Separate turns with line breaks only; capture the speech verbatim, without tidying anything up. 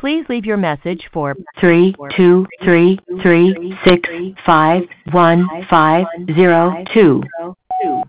Please leave your message for three two three three six five one five zero two.